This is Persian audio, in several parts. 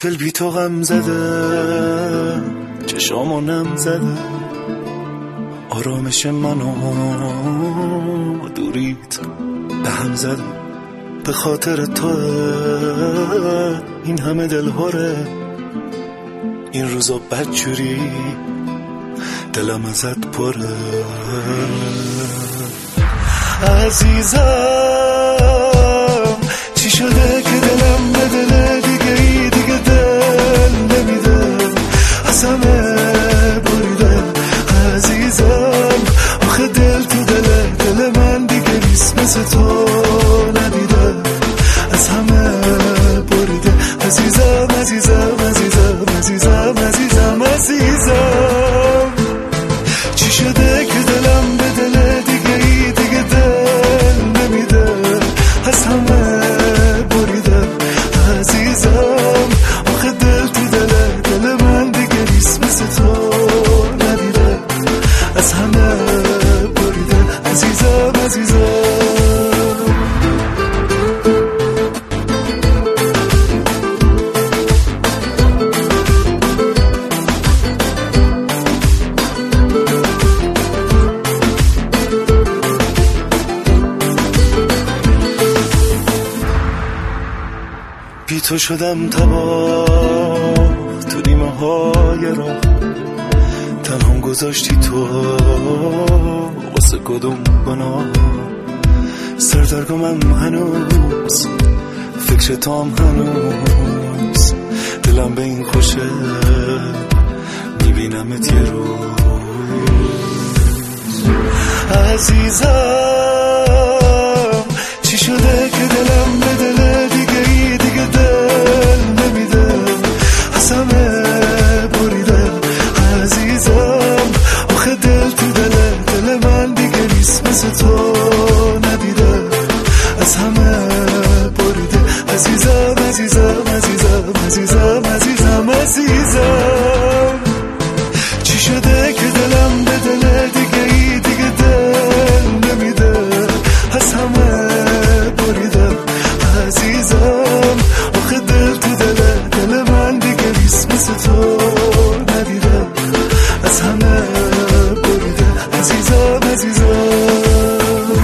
دل بی تو غم زده، چشامو نم زده، آرامش منو دوریت به هم زده. به خاطر تو این همه دلهوره، این روزا بدجوری دلم ازت پره. عزیزم چی شده که دلم به دل دیگه ای دیگه دل نمیده، از همه بریده. عزیزم آخه دل تو دل من دیگه نیست، مثل تو ندیده، از همه بریده. عزیزم عزیزم عزیزم عزیزم عزیزم عزیزم چی شده که دلم به دل دیگه ای دیگه دل نمیده، از همه بریده. عزیزم آخه دل تو دل من دیگه نیست، مثل تو ندیده، از همه بریده. عزیزم عزیزم بی تو شدم تباه تو نیمه های راه، تنهام گذاشتی تو واسه کدوم گناه. سردرگمم هنوز فکر تو هم هنوز، دلم به این خوشه میبینمت یه روز. عزیزم چی شده که دلم به دل دیگه ای دیگه دل نمیده، از همه بریده. عزیزم آخه دل تو دل من دیگه نیست، مثل تو ندیده، از همه بریده. عزیزم عزیزم عزیزم عزیزم عزیزم عزیزم چی شده که دلم به دل دیگه ای دیگه دل نمیده، از همه بریده. عزیزم آخه دل تو دل من دیگه نیست، مثل تو ندیده، از همه بریده. عزیزم عزیزم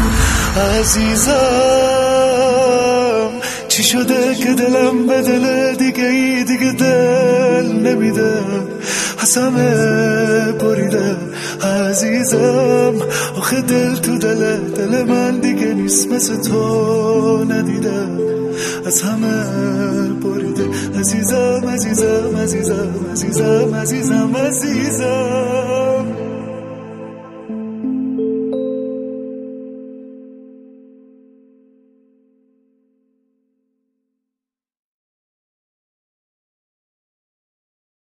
عزیزم چی شده که دلم به دل دیگه ای دیگه دل نمیده، از همه بریده. عزیزم آخه دل تو دل من دیگه نیست، مثل تو ندیده، از همه بریده. عزیزم عزیزم عزیزم عزیزم عزیزم عزیزم